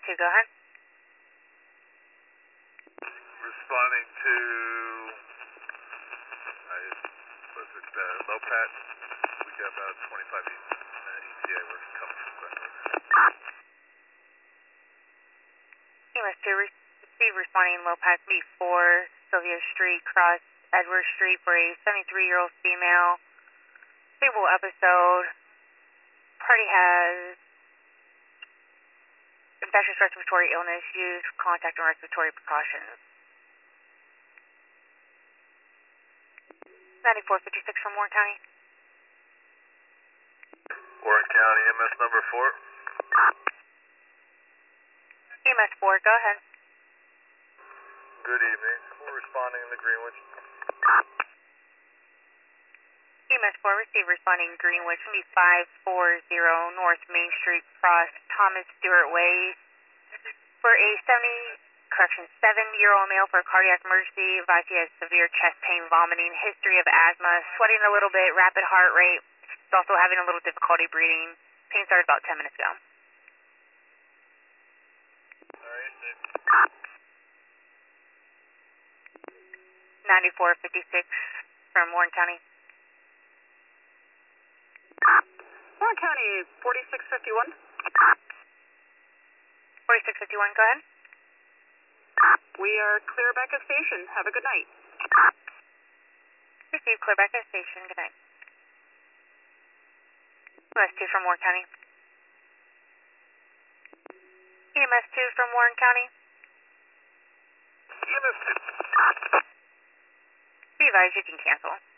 2, go ahead. Responding to, Lopat. We got about 25 ETA. We're coming from Glenwood. EMS 2, receive responding Lopat B4, Sylvia Street, cross Edward Street for a 73-year-old female. Stable episode. Party has infectious respiratory illness. Use contact and respiratory precautions. 9456 from Warren County. Warren County, EMS number 4. EMS 4, go ahead. Good evening. We're responding in the Greenwich. EMS 4, receive responding Greenwich, 540 North Main Street, cross Thomas Stewart Way for a 7-year-old male for a cardiac emergency. Advised he has severe chest pain, vomiting, history of asthma, sweating a little bit, rapid heart rate. He's also having a little difficulty breathing. Pain started about 10 minutes ago. 9456 from Warren County. Warren County, 4651. 4651, go ahead. We are Clearbecca Station. Have a good night. Receive Clearbecca Station. Good night. EMS 2 from Warren County. EMS 2 from Warren County. EMS 2. Be advised you can cancel.